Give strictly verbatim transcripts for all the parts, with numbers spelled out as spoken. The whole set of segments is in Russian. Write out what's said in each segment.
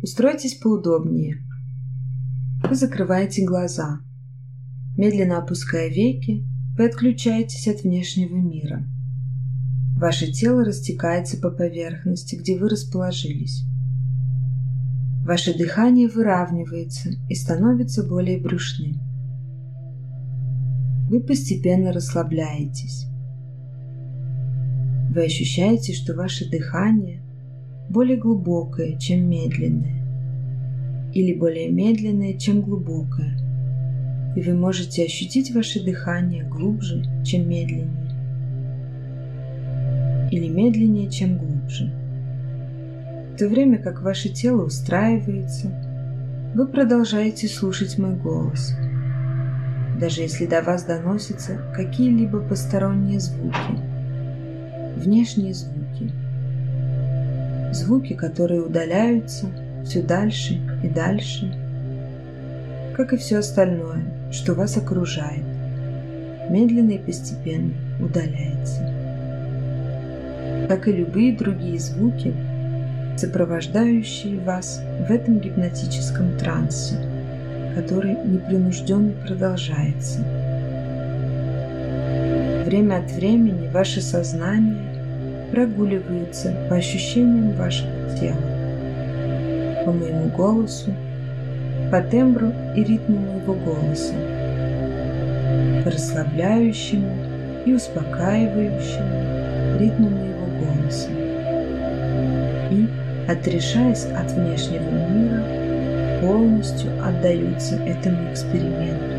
Устройтесь поудобнее. Вы закрываете глаза. Медленно опуская веки, вы отключаетесь от внешнего мира. Ваше тело растекается по поверхности, где вы расположились. Ваше дыхание выравнивается и становится более брюшным. Вы постепенно расслабляетесь. Вы ощущаете, что ваше дыхание более глубокое, чем медленное, или более медленное, чем глубокое, и вы можете ощутить ваше дыхание глубже, чем медленнее, или медленнее, чем глубже. В то время как ваше тело устраивается, вы продолжаете слушать мой голос, даже если до вас доносятся какие-либо посторонние звуки, внешние звуки, звуки, которые удаляются все дальше и дальше, как и все остальное, что вас окружает, медленно и постепенно удаляется. Как и любые другие звуки, сопровождающие вас в этом гипнотическом трансе, который непринужденно продолжается. Время от времени ваше сознание прогуливается по ощущениям вашего тела, по моему голосу, по тембру и ритму моего голоса, по расслабляющему и успокаивающему ритму моего голоса. И, отрешаясь от внешнего мира, полностью отдаются этому эксперименту.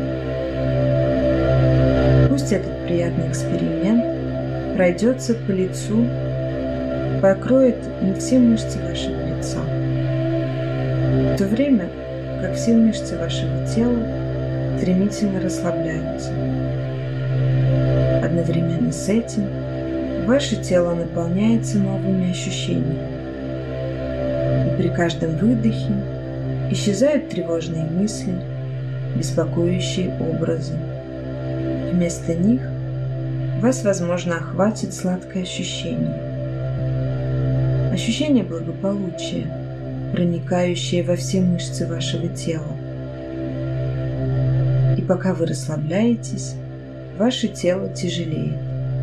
Пусть этот приятный эксперимент пройдется по лицу, покроет не все мышцы вашего лица, в то время как все мышцы вашего тела стремительно расслабляются. Одновременно с этим ваше тело наполняется новыми ощущениями, и при каждом выдохе исчезают тревожные мысли, беспокоящие образы. Вместо них вас, возможно, охватит сладкое ощущение. Ощущение благополучия, проникающее во все мышцы вашего тела. И пока вы расслабляетесь, ваше тело тяжелеет.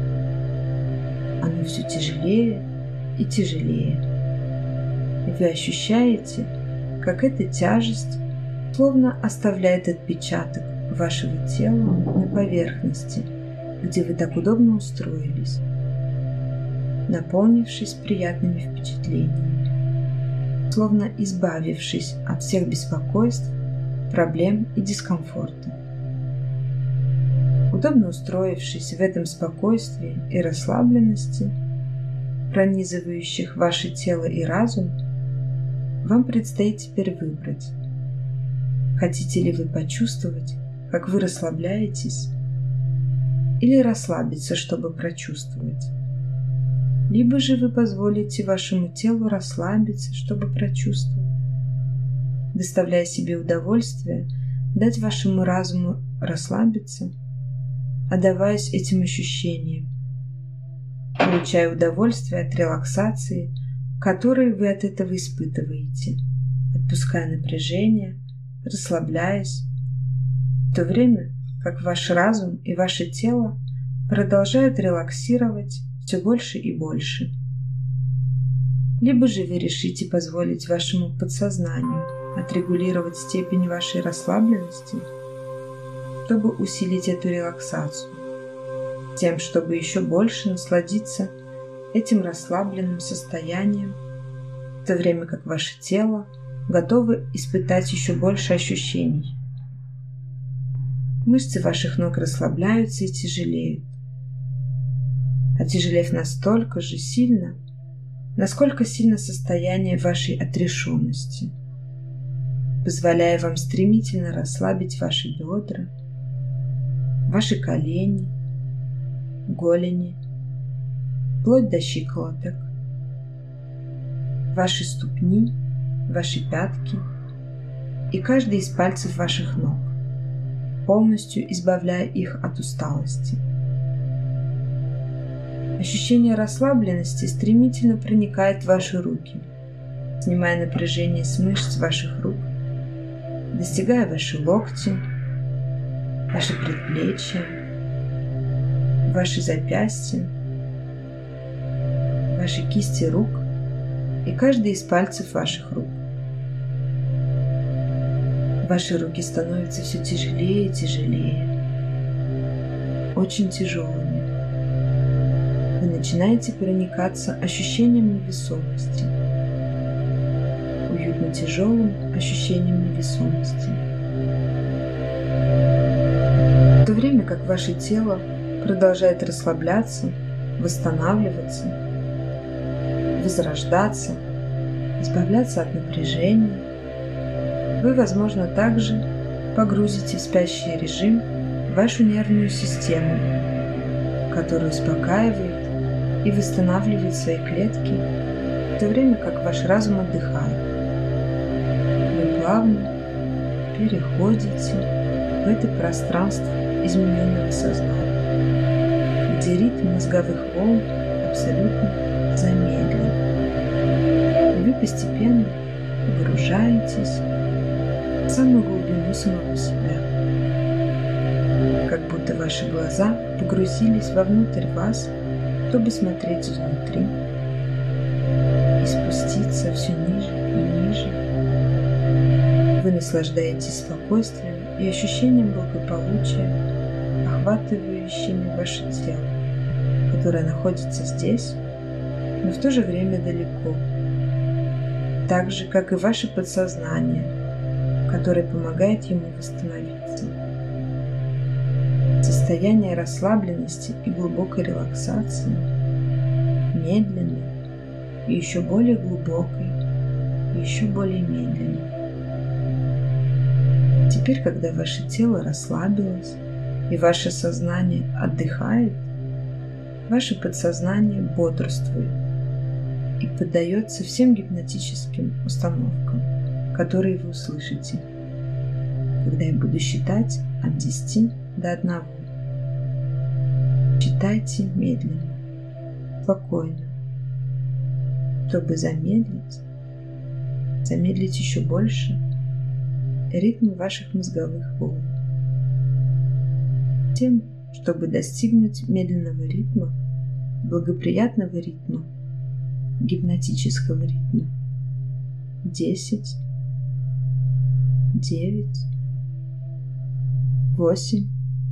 Оно все тяжелее и тяжелее. И вы ощущаете, как эта тяжесть словно оставляет отпечаток вашего тела на поверхности, где вы так удобно устроились, наполнившись приятными впечатлениями, словно избавившись от всех беспокойств, проблем и дискомфорта. Удобно устроившись в этом спокойствии и расслабленности, пронизывающих ваше тело и разум, вам предстоит теперь выбрать, хотите ли вы почувствовать, как вы расслабляетесь, или расслабиться, чтобы прочувствовать. Либо же вы позволите вашему телу расслабиться, чтобы прочувствовать, доставляя себе удовольствие, дать вашему разуму расслабиться, отдаваясь этим ощущениям, получая удовольствие от релаксации, которую вы от этого испытываете, отпуская напряжение, расслабляясь, в то время как ваш разум и ваше тело продолжают релаксировать все больше и больше. Либо же вы решите позволить вашему подсознанию отрегулировать степень вашей расслабленности, чтобы усилить эту релаксацию, тем, чтобы еще больше насладиться этим расслабленным состоянием, в то время как ваше тело готово испытать еще больше ощущений. Мышцы ваших ног расслабляются и тяжелеют, отяжелев настолько же сильно, насколько сильно состояние вашей отрешенности, позволяя вам стремительно расслабить ваши бедра, ваши колени, голени, вплоть до щиколоток, ваши ступни, ваши пятки и каждый из пальцев ваших ног, полностью избавляя их от усталости. Ощущение расслабленности стремительно проникает в ваши руки, снимая напряжение с мышц ваших рук, достигая ваши локти, ваши предплечья, ваши запястья, ваши кисти рук и каждый из пальцев ваших рук. Ваши руки становятся все тяжелее и тяжелее, очень тяжелыми. Вы начинаете проникаться ощущением невесомости, уютно тяжелым ощущением невесомости. В то время как ваше тело продолжает расслабляться, восстанавливаться, возрождаться, избавляться от напряжения, вы, возможно, также погрузите в спящий режим вашу нервную систему, которая успокаивает и восстанавливает свои клетки, в то время как ваш разум отдыхает. Вы плавно переходите в это пространство измененного сознания, где ритм мозговых волн абсолютно замедлен. И вы постепенно погружаетесь в самую глубину самого себя, как будто ваши глаза погрузились вовнутрь вас, чтобы смотреть изнутри и спуститься все ниже и ниже. Вы наслаждаетесь спокойствием и ощущением благополучия, охватывающими ваше тело, которое находится здесь, но в то же время далеко, так же, как и ваше подсознание, которое помогает ему восстановиться. Состояние расслабленности и глубокой релаксации, медленной и еще более глубокой, и еще более медленной. Теперь, когда ваше тело расслабилось и ваше сознание отдыхает, ваше подсознание бодрствует и поддается всем гипнотическим установкам, которые вы услышите, когда я буду считать от десяти до одного. Считайте медленно, спокойно, чтобы замедлить, замедлить еще больше ритм ваших мозговых волн. Тем, чтобы достигнуть медленного ритма, благоприятного ритма, гипнотического ритма. Десять, девять, восемь.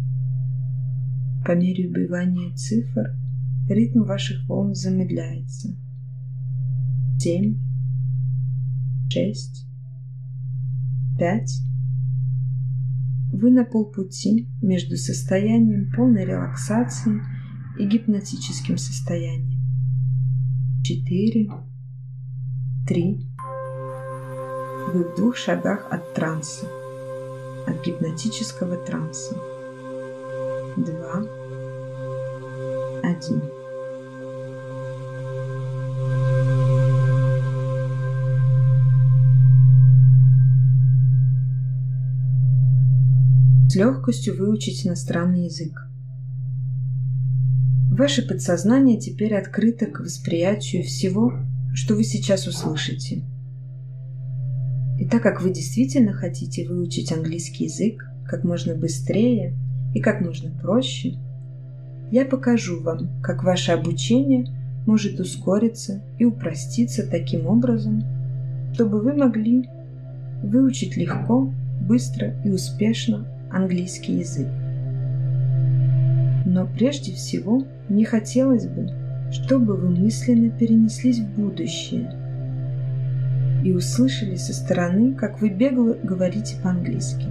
По мере убывания цифр ритм ваших волн замедляется. Семь, шесть, пять. Вы на полпути между состоянием полной релаксации и гипнотическим состоянием. Четыре, три. Вы в двух шагах от транса, от гипнотического транса. Два, один. С легкостью выучить иностранный язык. Ваше подсознание теперь открыто к восприятию всего, что вы сейчас услышите. И так как вы действительно хотите выучить английский язык как можно быстрее и как можно проще, я покажу вам, как ваше обучение может ускориться и упроститься таким образом, чтобы вы могли выучить легко, быстро и успешно английский язык. Но прежде всего мне хотелось бы, чтобы вы мысленно перенеслись в будущее и услышали со стороны, как вы бегло говорите по-английски.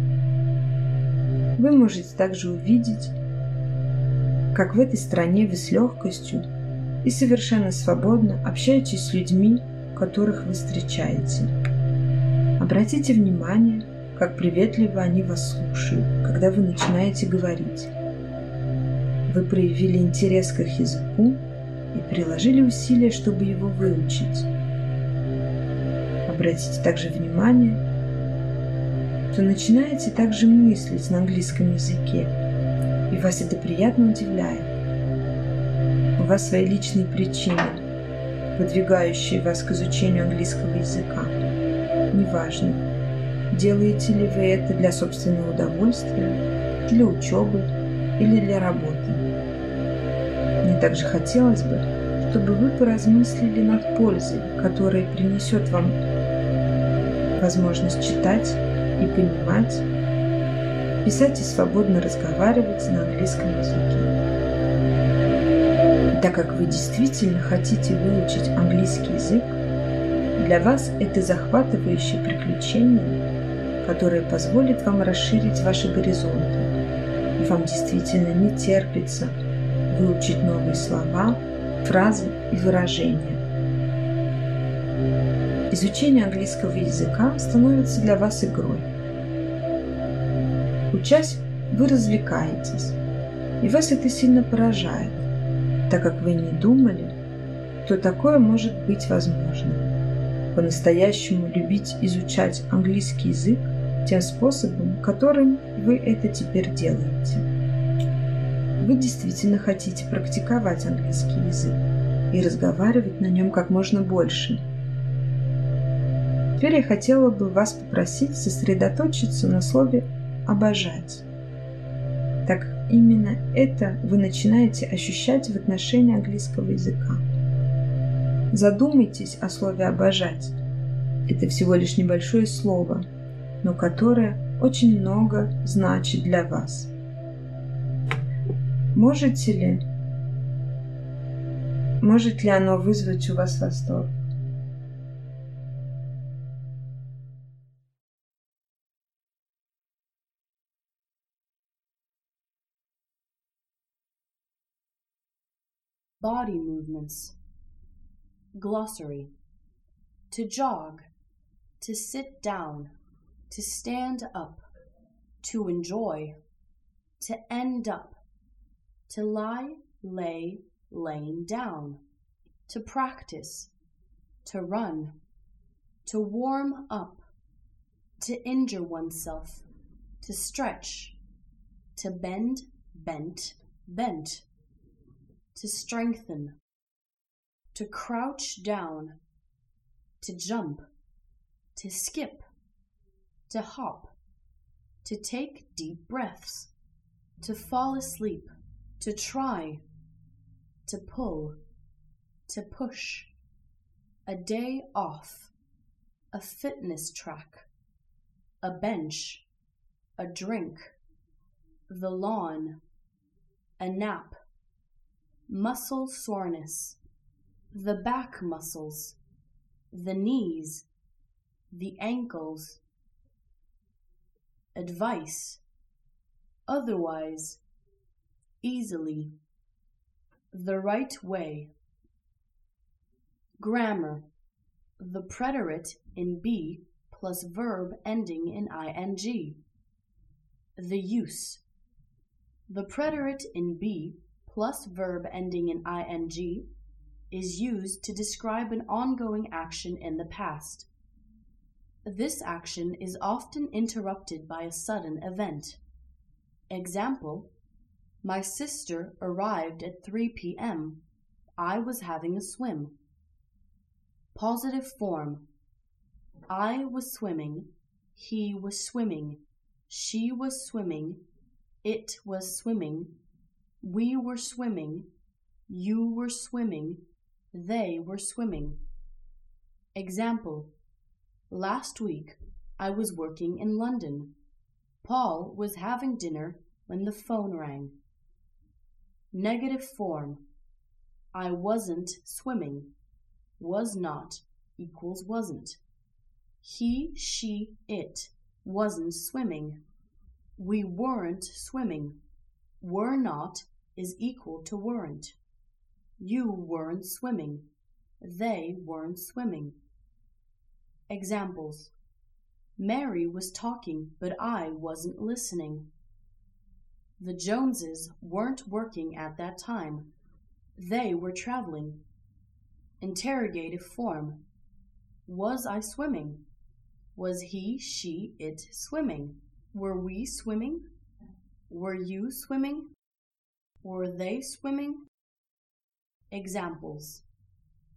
Вы можете также увидеть, как в этой стране вы с легкостью и совершенно свободно общаетесь с людьми, которых вы встречаете. Обратите внимание, как приветливо они вас слушают, когда вы начинаете говорить. Вы проявили интерес к их языку и приложили усилия, чтобы его выучить. Обратите также внимание, что начинаете также мыслить на английском языке, и вас это приятно удивляет. У вас свои личные причины, подвигающие вас к изучению английского языка. Неважно, делаете ли вы это для собственного удовольствия, для учебы или для работы. Мне также хотелось бы, чтобы вы поразмыслили над пользой, которая принесет вам возможность читать и понимать, писать и свободно разговаривать на английском языке. И так как вы действительно хотите выучить английский язык, для вас это захватывающее приключение, которое позволит вам расширить ваши горизонты, и вам действительно не терпится выучить новые слова, фразы и выражения. Изучение английского языка становится для вас игрой. Учась, вы развлекаетесь, и вас это сильно поражает, так как вы не думали, что такое может быть возможно. По-настоящему любить изучать английский язык тем способом, которым вы это теперь делаете. Вы действительно хотите практиковать английский язык и разговаривать на нем как можно больше. Теперь я хотела бы вас попросить сосредоточиться на слове «обожать». Так именно это вы начинаете ощущать в отношении английского языка. Задумайтесь о слове «обожать». Это всего лишь небольшое слово, но которое очень много значит для вас. Можете ли, может ли оно вызвать у вас восторг? Body movements. Glossary. To jog, to sit down, to stand up, to enjoy, to end up, to lie, lay, laying down, to practice, to run, to warm up, to injure oneself, to stretch, to bend, bent, bent, to strengthen, to crouch down, to jump, to skip, to hop, to take deep breaths, to fall asleep, to try, to pull, to push, a day off, a fitness track, a bench, a drink, the lawn, a nap, muscle soreness, the back muscles, the knees, the ankles, advice, otherwise, easily, the right way. Grammar, the preterite in be plus verb ending in ing. The use, the preterite in be plus verb ending in ing is used to describe an ongoing action in the past. This action is often interrupted by a sudden event. Example, my sister arrived at three p m I was having a swim. Positive form, I was swimming, he was swimming, she was swimming, it was swimming, we were swimming, you were swimming, they were swimming. Example, last week I was working in London. Paul was having dinner when the phone rang. Negative form, I wasn't swimming. Was not equals wasn't. He, she, it wasn't swimming. We weren't swimming. Were not is equal to weren't. You weren't swimming. They weren't swimming. Examples. Mary was talking, but I wasn't listening. The Joneses weren't working at that time. They were traveling. Interrogative form. Was I swimming? Was he, she, it swimming? Were we swimming? Were you swimming? Were they swimming? Examples.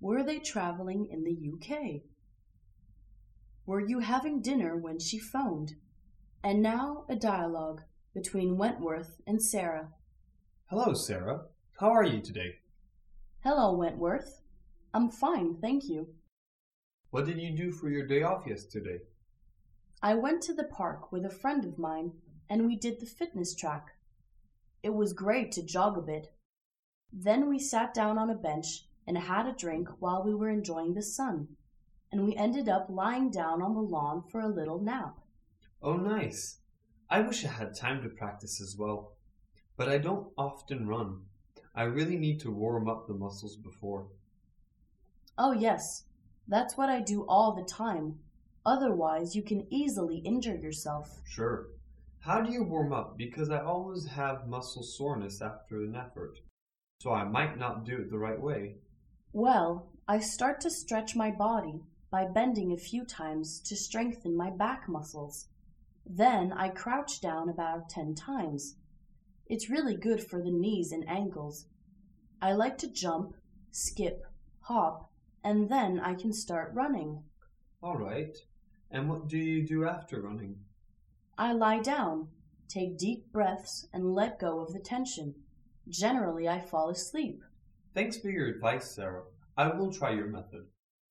Were they traveling in the U K? Were you having dinner when she phoned? And now a dialogue between Wentworth and Sarah. Hello, Sarah. How are you today? Hello, Wentworth. I'm fine, thank you. What did you do for your day off yesterday? I went to the park with a friend of mine and we did the fitness track. It was great to jog a bit. Then we sat down on a bench and had a drink while we were enjoying the sun, and we ended up lying down on the lawn for a little nap. Oh, nice. I wish I had time to practice as well, but I don't often run. I really need to warm up the muscles before. Oh, yes. That's what I do all the time. Otherwise, you can easily injure yourself. Sure. How do you warm up? Because I always have muscle soreness after an effort, so I might not do it the right way. Well, I start to stretch my body by bending a few times to strengthen my back muscles. Then I crouch down about ten times. It's really good for the knees and ankles. I like to jump, skip, hop, and then I can start running. All right. And what do you do after running? I lie down, take deep breaths, and let go of the tension. Generally, I fall asleep. Thanks for your advice, Sarah. I will try your method.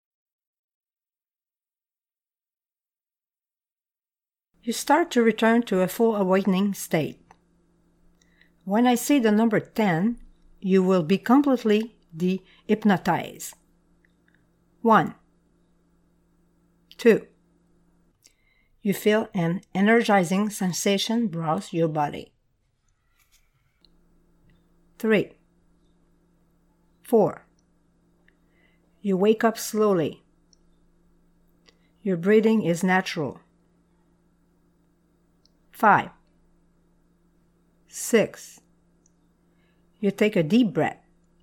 You start to return to a full awakening state. When I say the number ten, you will be completely de-hypnotized. One. Two. You feel an energizing sensation browse your body. Three. Four. You wake up slowly. Your breathing is natural. Five. Six. You take a deep breath.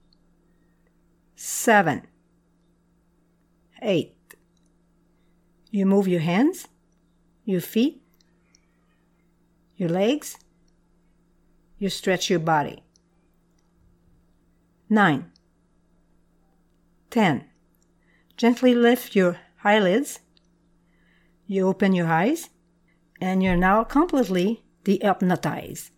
Seven. Eight. You move your hands, your feet, your legs. You stretch your body. Nine. Ten. Gently lift your eyelids. You open your eyes, and you're now completely de-hypnotized.